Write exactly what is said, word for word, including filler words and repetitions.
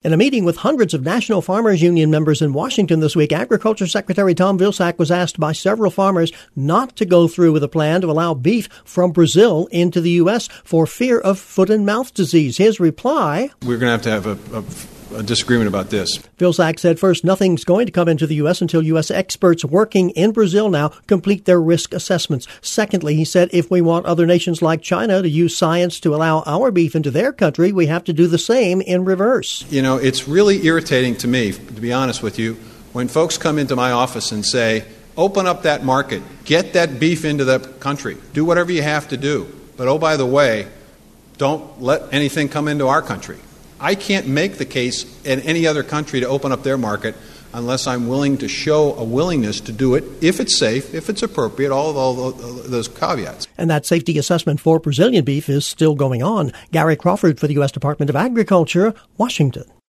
In a meeting with hundreds of National Farmers Union members in Washington this week, Agriculture Secretary Tom Vilsack was asked by several farmers not to go through with a plan to allow beef from Brazil into the U S for fear of foot and mouth disease. His reply: We're going to have to have a, a a disagreement about this. Vilsack said first, nothing's going to come into the U S until U S experts working in Brazil now complete their risk assessments. Secondly, he said if we want other nations like China to use science to allow our beef into their country, we have to do the same in reverse. You know, it's really irritating to me, to be honest with you, when folks come into my office and say, open up that market, get that beef into the country, do whatever you have to do. But oh, by the way, don't let anything come into our country. I can't make the case in any other country to open up their market unless I'm willing to show a willingness to do it if it's safe, if it's appropriate, all of all those caveats. And that safety assessment for Brazilian beef is still going on. Gary Crawford for the U S Department of Agriculture, Washington.